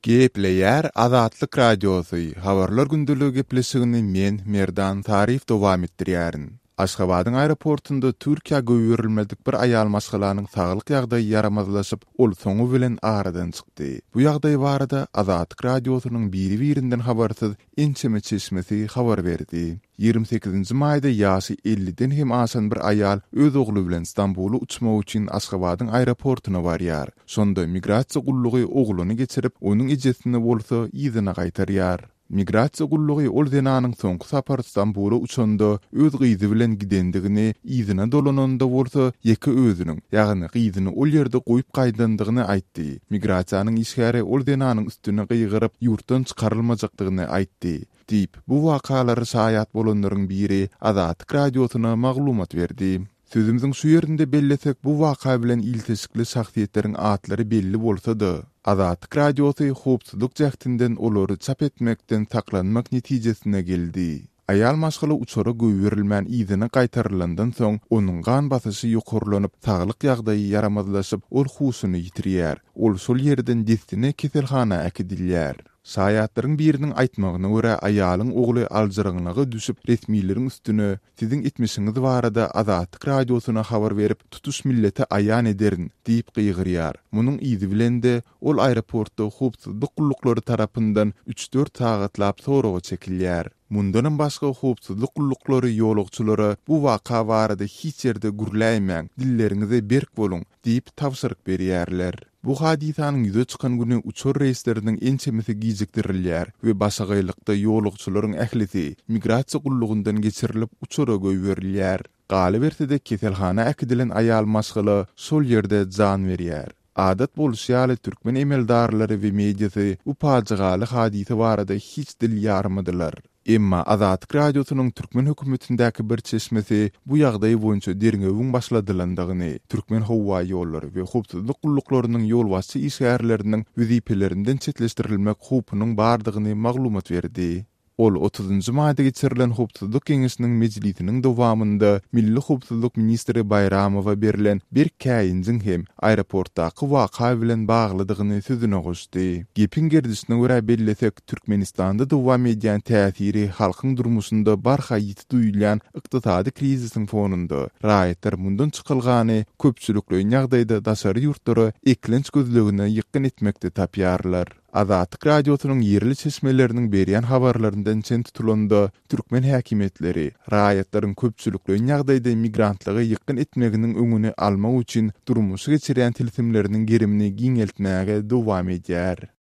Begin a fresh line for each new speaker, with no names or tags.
Gepleyer Azatlyk Radiosu, habarlar gündülügi gepleşigini men Merdan Tarif dowam etdirýärin. Aşgabatyň aeroportunda Türkiýe göwürilmedik bir aýal maşgalanyň saglyk ýagdaýy yaramazlaşyp, ol soňu bilen aradan çykdy. Bu ýagdaý barada Azatlyk Radiosynyň biri-birinden habarsyz Ençeme Çeşmesi habar berdi. 28-nji maýda ýaşy 50-den hem aşan bir aýal öz ogly bilen Istanbuly uçmak üçin Aşgabatyň aeroportuna barýar. Şonda migrasiýa gullugy ogluny geçirip, onuň ejesini bolsa ýyzyna gaýtarýar. Migrasiýa gullugy ol denanyň soňky sapar Istanbuly uçanda öz gyzy bilen gidendigini, ýyzyna dolananda bolsa ýeki özüniň, ýagny gyzyny ol ýerde goýup gaýdandygyny aýtdy. Migrasiýanyň işgäri ol denanyň üstüne gyýgyryp ýurtdan çykarylmajakdygyny aýtdy. Diýip, bu wakalary şaýat bolanlaryň biri Azatlyk Radiosyna maglumat berdi. Sözümizin şu ýerinde bellesek, bu waka bilen iltisikli şahsiýetleriň atlary belli bolsa-da, Azatlyk Radiosy howpsuzlyk jahtynden olary çap etmekden saklanmak netijesine geldi. Aýal maşgaly uçara göwürilmän ýyzyna gaýtarylandan soň, onuň gan basyşy ýokurlanyp, saglyk ýagdaýy yaramazlaşyp, ol husyny ýitirýär. Ol şol ýerden destine keselhana äkidilýär. Şaýatlaryň biriniň aýtmagyna görä, aýalyň ogly aljaryňlygy düşüp, resmiýetiň üstüne "Siziň etmişiňiz barada Azatlyk Radiosyna habar berip, tutuş millete aýan ederin" diýip gyýgyrýar. Munyň ýyzy bilen de ol aeroportda howpsuzlyk gulluklary tarapyndan 3-4 sagatlap soraga çekilýär. Mundan başga howpsuzlyk gulluklary ýolagçylara bu waka barada hiç ýerde gürläýmäň, dilleriňize berk boluň diýip tawsyryk berýärler. Bu hadisanyň ýüze çykan güni uçur reýsleriniň ençemesi gijikdirilýär we başagaýlykda ýolagçylaryň ählisi migrasiýa gullugyndan geçirilip uçura göýberilýär. Galy berse-de keselhana äkidilen aýal maşgaly şol ýerde jan berýär. Adat bolýaly türkmen emeldarlary we mediasy bu paçygaly hadisy barada hiç dil ýarmadylar. Emma Azatlyk Radiosynyň türkmen hökümetindäki bir çeşmesi bu ýagdaý boýunça derňewiň başladylandygyny, türkmen howa ýollary we howpsuzlyk gulluklarynyň ýolbaşçy işgärläriniň wezipelerinden çetleşdirilmek howpunyň bardygyny maglumat berdi. Ol 30-njy maýda geçirilen howpsuzlyk geňeşiniň mejlisiniň dowamynda Milli Howpsuzlyk ministri Bayramowa berilen bir käýinjiň hem aeroportdaky waka bilen baglydygyny sözüne goşdy. Gepin gerdisine görä bellesek, Türkmenistanda dowam edýän täsiri halkyň durmuşynda barha ýiti duýulan ykdysady krizisiň fonunda raýatlar mundan çykylgany köpçülikli ýagdaýda daşary ýurtlary eklenç gözlegine ýykyn etmekde tapýarlar. Azatlyk Radiosynyň ýerli çeşmeleriniň berýän habarlaryndan çen tutulanda türkmen häkimetleri raýatlaryň köpçülikli ýagdaýda migrantlygy ýykyn etmeginiň öňüni almak üçin durmuşy geçirýän tilsimleriniň gerimini giňeltmäge dowam edýär.